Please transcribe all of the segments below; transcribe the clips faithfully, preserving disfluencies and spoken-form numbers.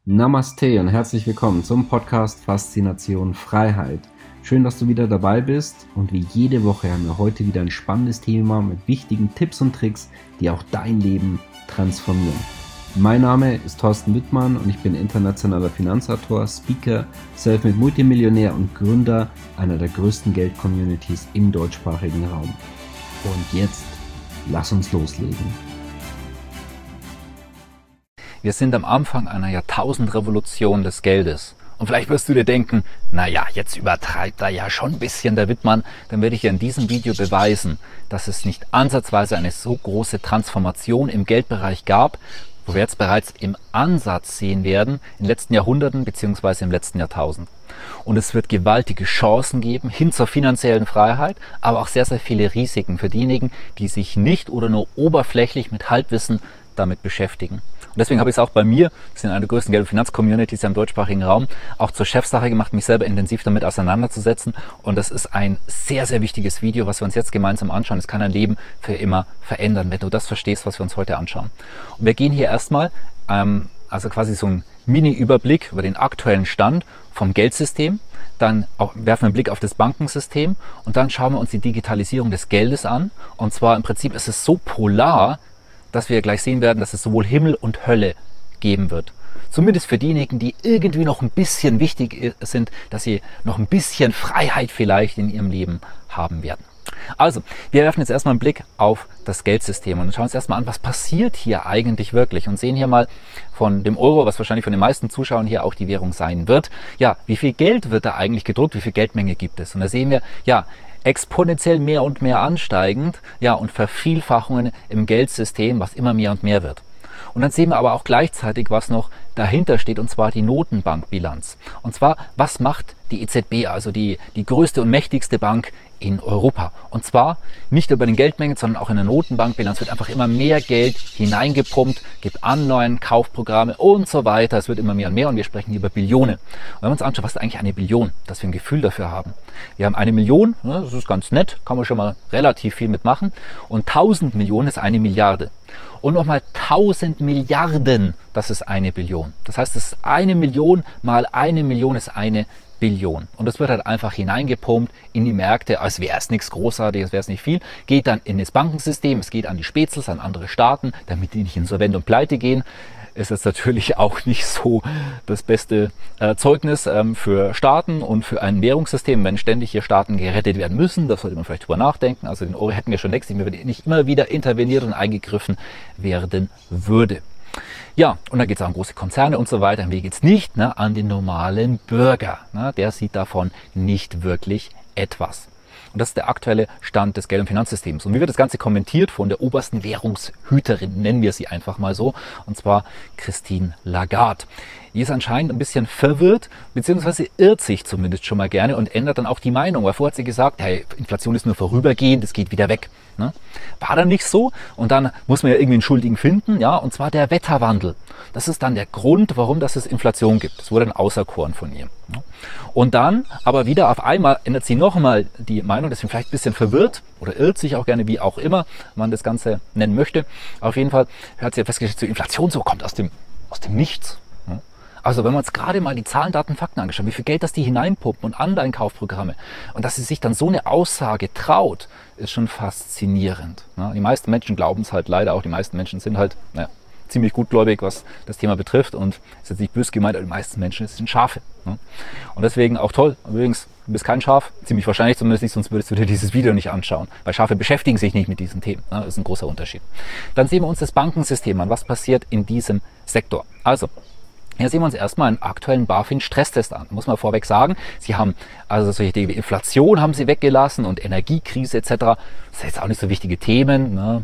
Namaste und herzlich willkommen zum Podcast Faszination Freiheit. Schön, dass du wieder dabei bist und wie jede Woche haben wir heute wieder ein spannendes Thema mit wichtigen Tipps und Tricks, die auch dein Leben transformieren. Mein Name ist Thorsten Wittmann und ich bin internationaler Finanzautor, Speaker, Selfmade Multimillionär und Gründer einer der größten Geld-Communities im deutschsprachigen Raum. Und jetzt lass uns loslegen. Wir sind am Anfang einer Jahrtausendrevolution des Geldes. Und vielleicht wirst du dir denken, naja, jetzt übertreibt er ja schon ein bisschen der Wittmann. Dann werde ich dir in diesem Video beweisen, dass es nicht ansatzweise eine so große Transformation im Geldbereich gab, wo wir jetzt bereits im Ansatz sehen werden, in den letzten Jahrhunderten bzw. im letzten Jahrtausend. Und es wird gewaltige Chancen geben hin zur finanziellen Freiheit, aber auch sehr, sehr viele Risiken für diejenigen, die sich nicht oder nur oberflächlich mit Halbwissen damit beschäftigen. Und deswegen habe ich es auch bei mir, wir sind eine der größten Geld- und Finanzcommunities im deutschsprachigen Raum, auch zur Chefsache gemacht, mich selber intensiv damit auseinanderzusetzen. Und das ist ein sehr, sehr wichtiges Video, was wir uns jetzt gemeinsam anschauen. Es kann dein Leben für immer verändern, wenn du das verstehst, was wir uns heute anschauen. Und wir gehen hier erstmal, ähm, also quasi so einen Mini-Überblick über den aktuellen Stand vom Geldsystem. Dann auch werfen wir einen Blick auf das Bankensystem und dann schauen wir uns die Digitalisierung des Geldes an. Und zwar im Prinzip ist es so polar, dass wir gleich sehen werden, dass es sowohl Himmel und Hölle geben wird. Zumindest für diejenigen, die irgendwie noch ein bisschen wichtig sind, dass sie noch ein bisschen Freiheit vielleicht in ihrem Leben haben werden. Also, wir werfen jetzt erstmal einen Blick auf das Geldsystem und schauen uns erstmal an, was passiert hier eigentlich wirklich und sehen hier mal von dem Euro, was wahrscheinlich von den meisten Zuschauern hier auch die Währung sein wird, ja, wie viel Geld wird da eigentlich gedruckt, wie viel Geldmenge gibt es? Und da sehen wir, ja, exponentiell mehr und mehr ansteigend, ja, und Vervielfachungen im Geldsystem, was immer mehr und mehr wird. Und dann sehen wir aber auch gleichzeitig, was noch dahinter steht, und zwar die Notenbankbilanz. Und zwar, was macht die E Z B, also die, die größte und mächtigste Bank in Europa? Und zwar nicht über den Geldmengen, sondern auch in der Notenbankbilanz wird einfach immer mehr Geld hineingepumpt, gibt Anleihen, Kaufprogramme und so weiter. Es wird immer mehr und mehr und wir sprechen hier über Billionen. Und wenn wir uns anschauen, was ist eigentlich eine Billion, dass wir ein Gefühl dafür haben. Wir haben eine Million, das ist ganz nett, kann man schon mal relativ viel mitmachen. Und tausend Millionen ist eine Milliarde. Und nochmal tausend Milliarden, das ist eine Billion. Das heißt, das ist eine Million mal eine Million ist eine Billion. Und das wird halt einfach hineingepumpt in die Märkte, als wäre es nichts Großartiges, als wäre es nicht viel. Geht dann in das Bankensystem, es geht an die Spätzles, an andere Staaten, damit die nicht insolvent und pleite gehen. Ist jetzt natürlich auch nicht so das beste äh, Zeugnis ähm, für Staaten und für ein Währungssystem, wenn ständig hier Staaten gerettet werden müssen. Das sollte man vielleicht drüber nachdenken. Also den Euro hätten wir schon längst, wenn nicht immer wieder interveniert und eingegriffen werden würde. Ja, und dann geht es auch an große Konzerne und so weiter. Und wie geht es nicht? Ne, an den normalen Bürger. Ne, der sieht davon nicht wirklich etwas. Und das ist der aktuelle Stand des Geld- und Finanzsystems. Und wie wird das Ganze kommentiert von der obersten Währungshüterin, nennen wir sie einfach mal so, und zwar Christine Lagarde. Die ist anscheinend ein bisschen verwirrt, beziehungsweise irrt sich zumindest schon mal gerne und ändert dann auch die Meinung. Weil vorher hat sie gesagt, hey, Inflation ist nur vorübergehend, es geht wieder weg. Ne? War dann nicht so. Und dann muss man ja irgendwie einen Schuldigen finden, ja, und zwar der Wetterwandel. Das ist dann der Grund, warum das es Inflation gibt. Das wurde dann auserkoren von ihr. Ne? Und dann aber wieder auf einmal ändert sie nochmal die Meinung, deswegen vielleicht ein bisschen verwirrt oder irrt sich auch gerne, wie auch immer man das Ganze nennen möchte. Auf jeden Fall hat sie festgestellt, die Inflation so kommt aus dem, aus dem Nichts. Ne? Also wenn wir uns gerade mal die Zahlen, Daten, Fakten angeschaut, wie viel Geld das die hineinpumpen und Anleihenkaufprogramme und dass sie sich dann so eine Aussage traut, ist schon faszinierend. Ne? Die meisten Menschen glauben es halt leider auch, die meisten Menschen sind halt, naja, ziemlich gutgläubig, was das Thema betrifft und ist jetzt nicht böse gemeint, aber die meisten Menschen sind Schafe. Ne? Und deswegen auch toll, übrigens, du bist kein Schaf, ziemlich wahrscheinlich zumindest nicht, sonst würdest du dir dieses Video nicht anschauen, weil Schafe beschäftigen sich nicht mit diesen Themen. Ne? Das ist ein großer Unterschied. Dann sehen wir uns das Bankensystem an, was passiert in diesem Sektor. Also, hier sehen wir uns erstmal einen aktuellen BaFin-Stresstest an. Muss man vorweg sagen, sie haben also solche Dinge wie Inflation haben sie weggelassen und Energiekrise et cetera. Das sind jetzt auch nicht so wichtige Themen. Ne?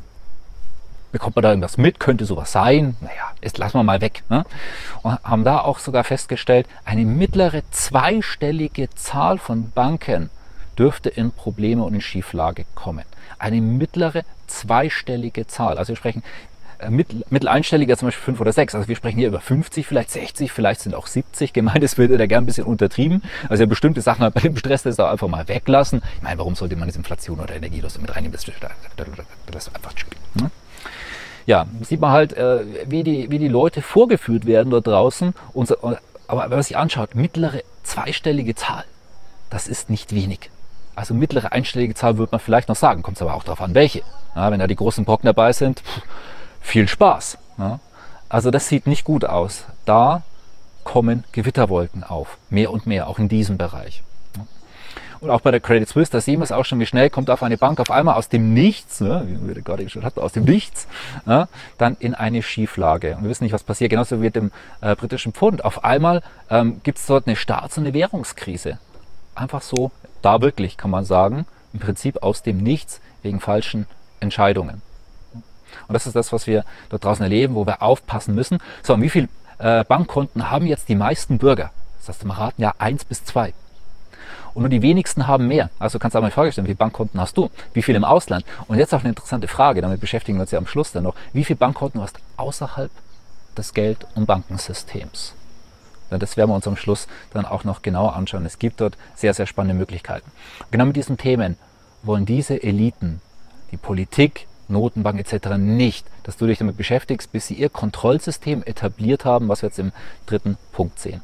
Bekommt man da irgendwas mit? Könnte sowas sein? Naja, jetzt lassen wir mal weg. Ne? Und haben da auch sogar festgestellt, eine mittlere zweistellige Zahl von Banken dürfte in Probleme und in Schieflage kommen. Eine mittlere zweistellige Zahl. Also wir sprechen Mittel, mitteleinstelliger, zum Beispiel fünf oder sechs. Also wir sprechen hier über fünfzig, vielleicht sechzig, vielleicht sind auch siebzig gemeint. Das wird ja gern ein bisschen untertrieben. Also ja, bestimmte Sachen halt bei dem Stress das auch einfach mal weglassen. Ich meine, warum sollte man das Inflation oder Energielos mit reinnehmen? Das, das, das, das ist einfach spielen. Ne? ja, sieht man halt, äh, wie, die, wie die Leute vorgeführt werden dort draußen. Und so, aber wenn man sich anschaut, mittlere zweistellige Zahl, das ist nicht wenig. Also mittlere einstellige Zahl würde man vielleicht noch sagen, kommt es aber auch darauf an, welche. Ja, wenn da die großen Brocken dabei sind, pff, viel Spaß. Ja. Also das sieht nicht gut aus. Da kommen Gewitterwolken auf, mehr und mehr, auch in diesem Bereich. Und auch bei der Credit Suisse, da sehen wir es auch schon, wie schnell kommt auf eine Bank auf einmal aus dem Nichts, ne, wie wir gerade schon hatten, aus dem Nichts, ja, dann in eine Schieflage. Und wir wissen nicht, was passiert, genauso wie mit dem äh, britischen Pfund. Auf einmal ähm, gibt es dort eine Staats- und eine Währungskrise. Einfach so, da wirklich, kann man sagen, im Prinzip aus dem Nichts wegen falschen Entscheidungen. Und das ist das, was wir dort draußen erleben, wo wir aufpassen müssen. So, und wie viele äh, Bankkonten haben jetzt die meisten Bürger? Das heißt, wir raten ja eins bis zwei. Und nur die wenigsten haben mehr. Also kannst du auch mal die Frage stellen, wie viele Bankkonten hast du? Wie viele im Ausland? Und jetzt auch eine interessante Frage, damit beschäftigen wir uns ja am Schluss dann noch. Wie viele Bankkonten hast du außerhalb des Geld- und Bankensystems? Ja, das werden wir uns am Schluss dann auch noch genauer anschauen. Es gibt dort sehr, sehr spannende Möglichkeiten. Und genau mit diesen Themen wollen diese Eliten, die Politik, Notenbank et cetera nicht, dass du dich damit beschäftigst, bis sie ihr Kontrollsystem etabliert haben, was wir jetzt im dritten Punkt sehen.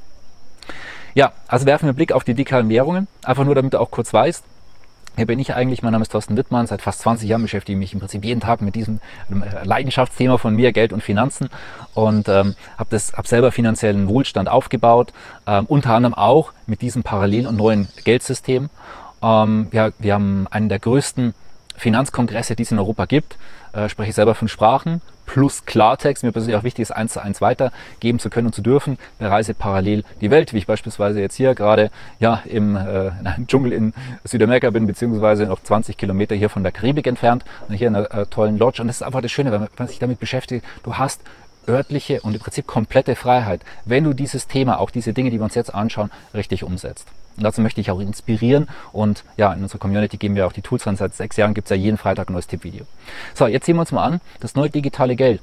Ja, also werfen wir einen Blick auf die digitalen Währungen, einfach nur damit du auch kurz weißt, hier bin ich eigentlich, mein Name ist Thorsten Wittmann, seit fast zwanzig Jahren beschäftige ich mich im Prinzip jeden Tag mit diesem Leidenschaftsthema von mir, Geld und Finanzen, und ähm, habe hab selber finanziellen Wohlstand aufgebaut, ähm, unter anderem auch mit diesem parallelen und neuen Geldsystem. Ähm, ja, wir haben einen der größten Finanzkongresse, die es in Europa gibt, äh, spreche ich selber fünf Sprachen, plus Klartext, mir persönlich auch wichtig ist, eins zu eins weitergeben zu können und zu dürfen, bereise parallel die Welt, wie ich beispielsweise jetzt hier gerade ja, im, äh, in einem Dschungel in Südamerika bin, beziehungsweise noch zwanzig Kilometer hier von der Karibik entfernt, und hier in einer äh, tollen Lodge, und das ist einfach das Schöne, wenn man, wenn man sich damit beschäftigt, du hast örtliche und im Prinzip komplette Freiheit, wenn du dieses Thema, auch diese Dinge, die wir uns jetzt anschauen, richtig umsetzt. Und dazu möchte ich auch inspirieren, und ja, in unserer Community geben wir auch die Tools an. Seit sechs Jahren gibt es ja jeden Freitag ein neues Tippvideo. So, jetzt sehen wir uns mal an, das neue digitale Geld,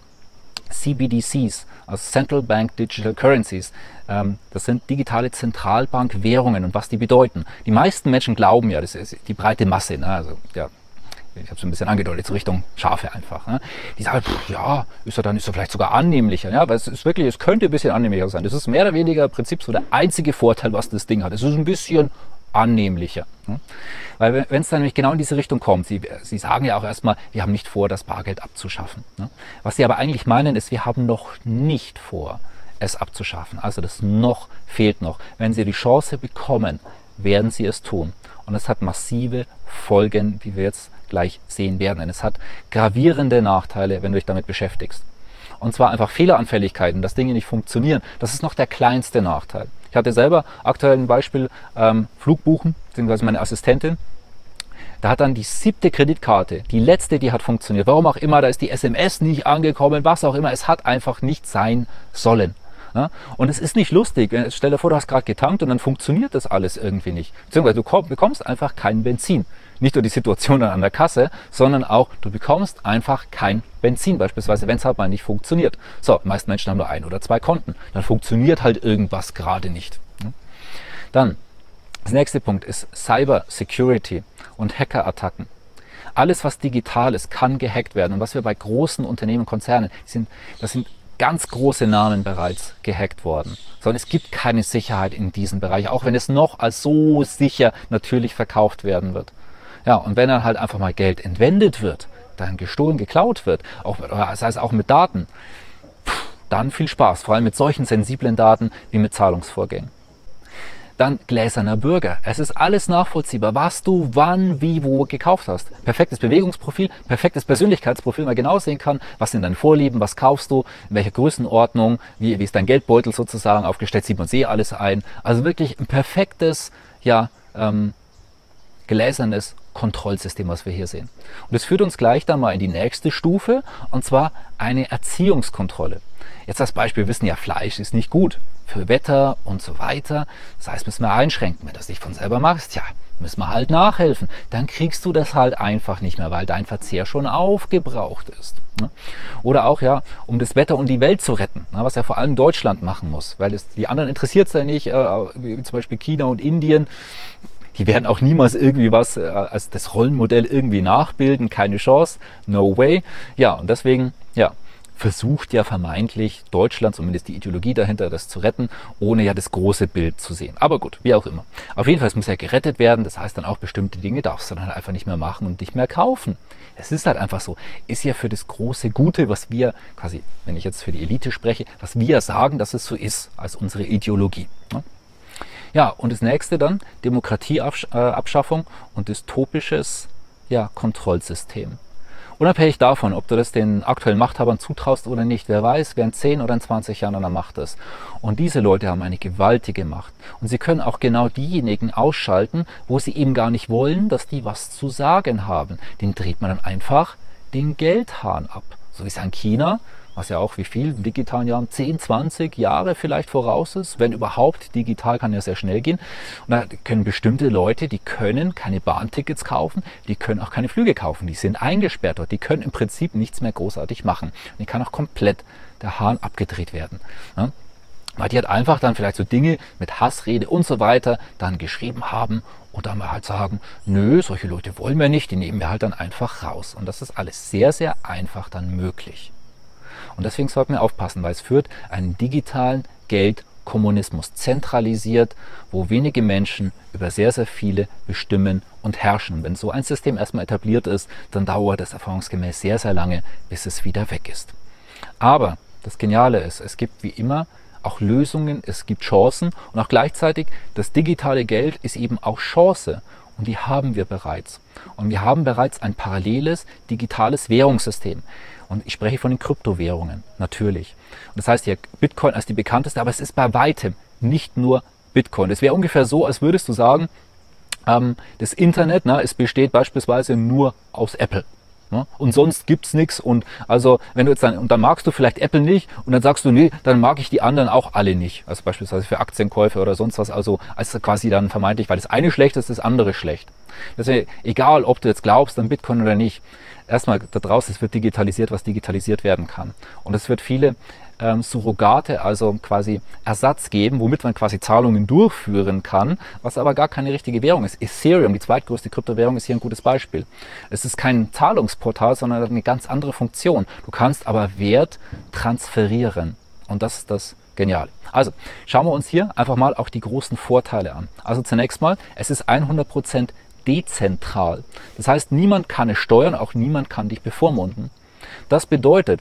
C B D Cs, also Central Bank Digital Currencies, ähm, das sind digitale Zentralbankwährungen, und was die bedeuten. Die meisten Menschen glauben ja, das ist die breite Masse, ne? Also ja, ich habe es ein bisschen angedeutet, so Richtung Schafe einfach. Ne? Die sagen, pff, ja, ist er dann ist er vielleicht sogar annehmlicher. Ja, aber es ist wirklich, es könnte ein bisschen annehmlicher sein. Das ist mehr oder weniger im Prinzip so der einzige Vorteil, was das Ding hat. Es ist ein bisschen annehmlicher. Ne? Weil wenn es dann nämlich genau in diese Richtung kommt, Sie, Sie sagen ja auch erstmal, wir haben nicht vor, das Bargeld abzuschaffen. Ne? Was Sie aber eigentlich meinen, ist, wir haben noch nicht vor, es abzuschaffen. Also das noch fehlt noch. Wenn Sie die Chance bekommen, werden Sie es tun. Und es hat massive Folgen, wie wir jetzt gleich sehen werden. Denn es hat gravierende Nachteile, wenn du dich damit beschäftigst. Und zwar einfach Fehleranfälligkeiten, dass Dinge nicht funktionieren. Das ist noch der kleinste Nachteil. Ich hatte selber aktuell ein Beispiel, ähm, Flugbuchen, beziehungsweise meine Assistentin. Da hat dann die siebte Kreditkarte, die letzte, die hat funktioniert. Warum auch immer, da ist die S M S nicht angekommen, was auch immer. Es hat einfach nicht sein sollen. Ja? Und es ist nicht lustig. Stell dir vor, du hast gerade getankt und dann funktioniert das alles irgendwie nicht. Beziehungsweise du bekommst einfach kein Benzin. Nicht nur die Situation an der Kasse, sondern auch, du bekommst einfach kein Benzin, beispielsweise, wenn es halt mal nicht funktioniert. So, die meisten Menschen haben nur ein oder zwei Konten. Dann funktioniert halt irgendwas gerade nicht. Dann, das nächste Punkt ist Cyber Security und Hackerattacken. Alles, was digital ist, kann gehackt werden. Und was wir bei großen Unternehmen, Konzernen, sind, das sind ganz große Namen bereits gehackt worden. Sondern es gibt keine Sicherheit in diesem Bereich, auch wenn es noch als so sicher natürlich verkauft werden wird. Ja, und wenn dann halt einfach mal Geld entwendet wird, dann gestohlen, geklaut wird, auch, das heißt auch mit Daten, dann viel Spaß, vor allem mit solchen sensiblen Daten wie mit Zahlungsvorgängen. Dann gläserner Bürger. Es ist alles nachvollziehbar, was du wann, wie, wo gekauft hast. Perfektes Bewegungsprofil, perfektes Persönlichkeitsprofil, man genau sehen kann, was sind deine Vorlieben, was kaufst du, in welcher Größenordnung, wie, wie ist dein Geldbeutel sozusagen aufgestellt, sieht man eh alles ein. Also wirklich ein perfektes, ja, ähm, gläsernes Kontrollsystem, was wir hier sehen. Und das führt uns gleich dann mal in die nächste Stufe, und zwar eine Erziehungskontrolle. Jetzt als Beispiel, wir wissen ja, Fleisch ist nicht gut für Wetter und so weiter. Das heißt, müssen wir einschränken. Wenn du das nicht von selber machst, ja, müssen wir halt nachhelfen. Dann kriegst du das halt einfach nicht mehr, weil dein Verzehr schon aufgebraucht ist. Oder auch, ja, um das Wetter und die Welt zu retten, was ja vor allem Deutschland machen muss, weil es, die anderen interessiert es ja nicht, wie zum Beispiel China und Indien. Die werden auch niemals irgendwie was äh, als das Rollenmodell irgendwie nachbilden. Keine Chance. No way. Ja, und deswegen, ja, versucht ja vermeintlich Deutschland, zumindest die Ideologie dahinter, das zu retten, ohne ja das große Bild zu sehen. Aber gut, wie auch immer. Auf jeden Fall, es muss ja gerettet werden. Das heißt dann auch, bestimmte Dinge darfst du dann einfach nicht mehr machen und nicht mehr kaufen. Es ist halt einfach so. Ist ja für das große Gute, was wir quasi, wenn ich jetzt für die Elite spreche, was wir sagen, dass es so ist, als unsere Ideologie. Ja, und das nächste dann, Demokratieabschaffung und dystopisches ja, Kontrollsystem. Unabhängig davon, ob du das den aktuellen Machthabern zutraust oder nicht, wer weiß, wer in zehn oder in zwanzig Jahren an der Macht ist. Und diese Leute haben eine gewaltige Macht. Und sie können auch genau diejenigen ausschalten, wo sie eben gar nicht wollen, dass die was zu sagen haben. Den dreht man dann einfach den Geldhahn ab. So wie es in China, was ja auch wie viel in digitalen Jahren, zehn, zwanzig Jahre vielleicht voraus ist, wenn überhaupt, digital kann ja sehr schnell gehen. Und da können bestimmte Leute, die können keine Bahntickets kaufen, die können auch keine Flüge kaufen, die sind eingesperrt dort, die können im Prinzip nichts mehr großartig machen. Und die kann auch komplett der Hahn abgedreht werden. Ja? Weil die halt einfach dann vielleicht so Dinge mit Hassrede und so weiter dann geschrieben haben und dann mal halt sagen, nö, solche Leute wollen wir nicht, die nehmen wir halt dann einfach raus. Und das ist alles sehr, sehr einfach dann möglich. Und deswegen sollten wir aufpassen, weil es führt einen digitalen Geldkommunismus zentralisiert, wo wenige Menschen über sehr, sehr viele bestimmen und herrschen. Und wenn so ein System erstmal etabliert ist, dann dauert es erfahrungsgemäß sehr, sehr lange, bis es wieder weg ist. Aber das Geniale ist, es gibt wie immer auch Lösungen, es gibt Chancen und auch gleichzeitig das digitale Geld ist eben auch Chance. Und die haben wir bereits. Und wir haben bereits ein paralleles digitales Währungssystem. Und ich spreche von den Kryptowährungen, natürlich. Und das heißt hier Bitcoin als die bekannteste, aber es ist bei weitem nicht nur Bitcoin. Es wäre ungefähr so, als würdest du sagen, ähm, das Internet, na, es besteht beispielsweise nur aus Apple. Ne? Und sonst gibt's nichts. Und also, wenn du jetzt dann, und dann magst du vielleicht Apple nicht und dann sagst du, nee, dann mag ich die anderen auch alle nicht. Also beispielsweise für Aktienkäufe oder sonst was. Also, als quasi dann vermeintlich, weil das eine schlecht ist, das andere schlecht. Deswegen, egal, ob du jetzt glaubst an Bitcoin oder nicht, erstmal da draußen, es wird digitalisiert, was digitalisiert werden kann. Und es wird viele ähm, Surrogate, also quasi Ersatz geben, womit man quasi Zahlungen durchführen kann, was aber gar keine richtige Währung ist. Ethereum, die zweitgrößte Kryptowährung, ist hier ein gutes Beispiel. Es ist kein Zahlungsportal, sondern hat eine ganz andere Funktion. Du kannst aber Wert transferieren. Und das ist das Geniale. Also, schauen wir uns hier einfach mal auch die großen Vorteile an. Also zunächst mal, es ist hundert Prozent dezentral. Das heißt, niemand kann es steuern, auch niemand kann dich bevormunden. Das bedeutet,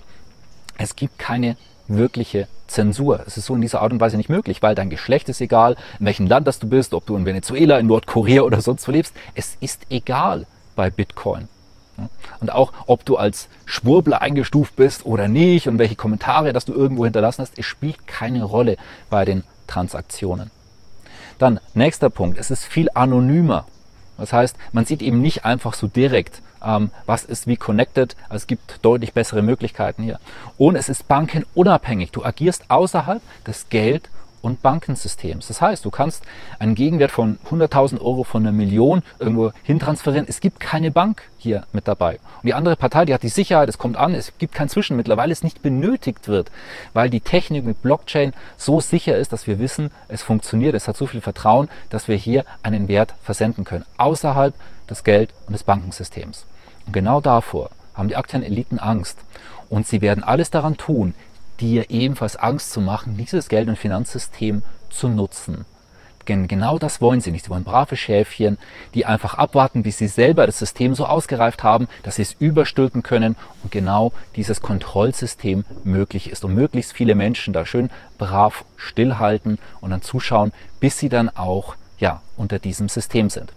es gibt keine wirkliche Zensur. Es ist so in dieser Art und Weise nicht möglich, weil dein Geschlecht ist egal, in welchem Land das du bist, ob du in Venezuela, in Nordkorea oder sonst wo lebst. Es ist egal bei Bitcoin. Und auch, ob du als Schwurbler eingestuft bist oder nicht und welche Kommentare, dass du irgendwo hinterlassen hast, es spielt keine Rolle bei den Transaktionen. Dann, nächster Punkt, es ist viel anonymer. Das heißt, man sieht eben nicht einfach so direkt, ähm, was ist wie connected. Also es gibt deutlich bessere Möglichkeiten hier. Und es ist bankenunabhängig. Du agierst außerhalb des Geld- und Bankensystems. Das heißt, du kannst einen Gegenwert von hunderttausend Euro von einer Million irgendwo hintransferieren. Es gibt keine Bank hier mit dabei. Und die andere Partei, die hat die Sicherheit, es kommt an, es gibt kein Zwischenmittel, weil es nicht benötigt wird, weil die Technik mit Blockchain so sicher ist, dass wir wissen, es funktioniert, es hat so viel Vertrauen, dass wir hier einen Wert versenden können, außerhalb des Geld- und des Bankensystems. Und genau davor haben die aktuellen Eliten Angst. Und sie werden alles daran tun, dir ebenfalls Angst zu machen, dieses Geld- und Finanzsystem zu nutzen. Denn genau das wollen sie nicht. Sie wollen brave Schäfchen, die einfach abwarten, bis sie selber das System so ausgereift haben, dass sie es überstülpen können und genau dieses Kontrollsystem möglich ist. Und möglichst viele Menschen da schön brav stillhalten und dann zuschauen, bis sie dann auch ja, unter diesem System sind.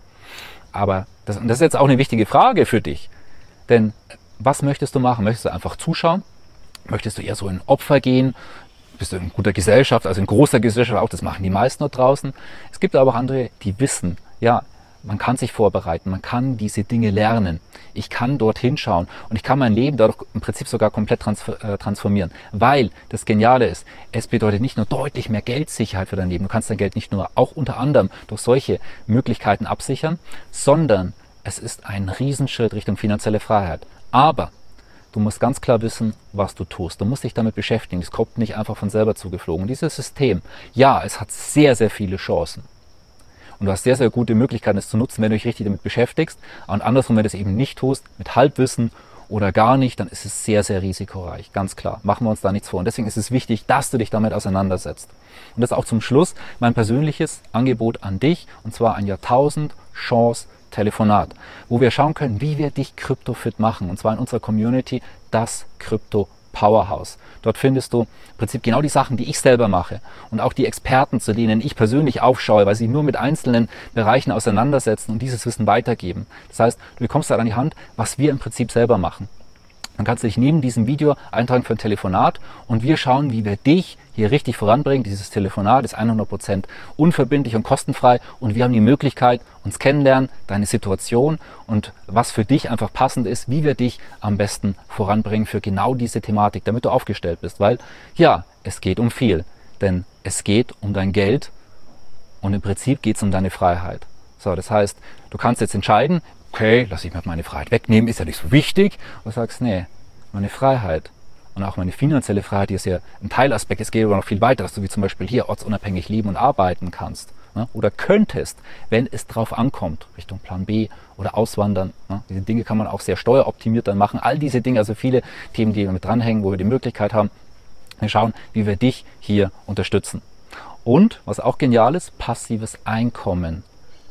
Aber das, und das ist jetzt auch eine wichtige Frage für dich. Denn was möchtest du machen? Möchtest du einfach zuschauen? Möchtest du eher so in Opfer gehen? Bist du in guter Gesellschaft, also in großer Gesellschaft auch, das machen die meisten dort draußen. Es gibt aber auch andere, die wissen, ja, man kann sich vorbereiten, man kann diese Dinge lernen. Ich kann dort hinschauen und ich kann mein Leben dadurch im Prinzip sogar komplett transformieren. Weil das Geniale ist, es bedeutet nicht nur deutlich mehr Geldsicherheit für dein Leben, du kannst dein Geld nicht nur auch unter anderem durch solche Möglichkeiten absichern, sondern es ist ein Riesenschritt Richtung finanzielle Freiheit. Aber du musst ganz klar wissen, was du tust. Du musst dich damit beschäftigen. Es kommt nicht einfach von selber zugeflogen. Und dieses System, ja, es hat sehr, sehr viele Chancen. Und du hast sehr, sehr gute Möglichkeiten, es zu nutzen, wenn du dich richtig damit beschäftigst. Und andersrum, wenn du es eben nicht tust, mit Halbwissen oder gar nicht, dann ist es sehr, sehr risikoreich. Ganz klar, machen wir uns da nichts vor. Und deswegen ist es wichtig, dass du dich damit auseinandersetzt. Und das ist auch zum Schluss mein persönliches Angebot an dich, und zwar ein Jahrtausend-Chance-Telefonat, wo wir schauen können, wie wir dich kryptofit machen. Und zwar in unserer Community, das Krypto Powerhouse. Dort findest du im Prinzip genau die Sachen, die ich selber mache und auch die Experten, zu denen ich persönlich aufschaue, weil sie nur mit einzelnen Bereichen auseinandersetzen und dieses Wissen weitergeben. Das heißt, du bekommst halt an die Hand, was wir im Prinzip selber machen. Dann kannst du dich neben diesem Video eintragen für ein Telefonat und wir schauen, wie wir dich hier richtig voranbringen. Dieses Telefonat ist hundert Prozent unverbindlich und kostenfrei und wir haben die Möglichkeit, uns kennenlernen, deine Situation und was für dich einfach passend ist, wie wir dich am besten voranbringen für genau diese Thematik, damit du aufgestellt bist. Weil ja, es geht um viel, denn es geht um dein Geld und im Prinzip geht es um deine Freiheit. So, das heißt, du kannst jetzt entscheiden, okay, lass ich mir meine Freiheit wegnehmen, ist ja nicht so wichtig. Und du sagst, nee, meine Freiheit und auch meine finanzielle Freiheit, die ist ja ein Teilaspekt, es geht aber noch viel weiter, dass du wie zum Beispiel hier ortsunabhängig leben und arbeiten kannst. Ne? Oder könntest, wenn es drauf ankommt, Richtung Plan B oder Auswandern. Ne? Diese Dinge kann man auch sehr steueroptimiert dann machen. All diese Dinge, also viele Themen, die mit dranhängen, wo wir die Möglichkeit haben, wir schauen, wie wir dich hier unterstützen. Und, was auch genial ist, passives Einkommen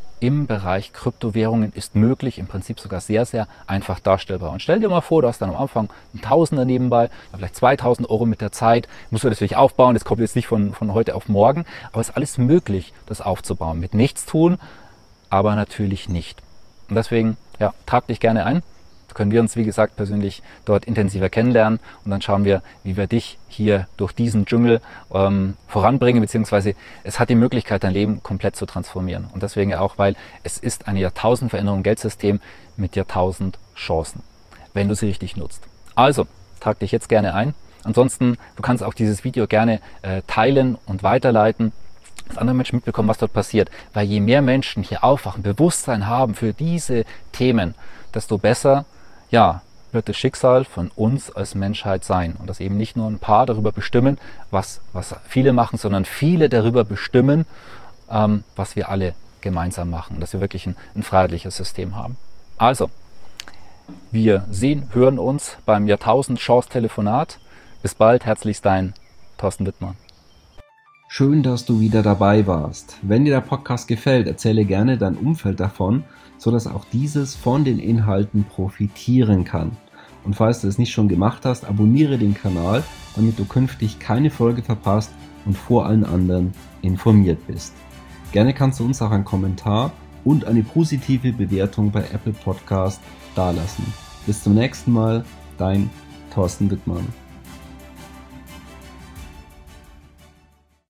im Bereich Kryptowährungen ist möglich, im Prinzip sogar sehr, sehr einfach darstellbar. Und stell dir mal vor, du hast dann am Anfang ein Tausender nebenbei, vielleicht zweitausend Euro mit der Zeit, musst du das natürlich aufbauen, das kommt jetzt nicht von, von heute auf morgen, aber es ist alles möglich, das aufzubauen. Mit nichts tun, aber natürlich nicht. Und deswegen, ja, trag dich gerne ein. Können wir uns, wie gesagt, persönlich dort intensiver kennenlernen und dann schauen wir, wie wir dich hier durch diesen Dschungel ähm, voranbringen, beziehungsweise es hat die Möglichkeit, dein Leben komplett zu transformieren. Und deswegen auch, weil es ist eine Jahrtausendveränderung im Geldsystem mit Jahrtausend Chancen, wenn du sie richtig nutzt. Also, trag dich jetzt gerne ein. Ansonsten, du kannst auch dieses Video gerne äh, teilen und weiterleiten, dass andere Menschen mitbekommen, was dort passiert. Weil je mehr Menschen hier aufwachen, Bewusstsein haben für diese Themen, desto besser ja, wird das Schicksal von uns als Menschheit sein. Und dass eben nicht nur ein paar darüber bestimmen, was, was viele machen, sondern viele darüber bestimmen, ähm, was wir alle gemeinsam machen. Und dass wir wirklich ein, ein freiheitliches System haben. Also, wir sehen, hören uns beim Jahrtausend-Chance-Telefonat. Bis bald, herzlichst dein Thorsten Wittmann. Schön, dass du wieder dabei warst. Wenn dir der Podcast gefällt, erzähle gerne dein Umfeld davon, sodass auch dieses von den Inhalten profitieren kann. Und falls du es nicht schon gemacht hast, abonniere den Kanal, damit du künftig keine Folge verpasst und vor allen anderen informiert bist. Gerne kannst du uns auch einen Kommentar und eine positive Bewertung bei Apple Podcast dalassen. Bis zum nächsten Mal, dein Thorsten Wittmann.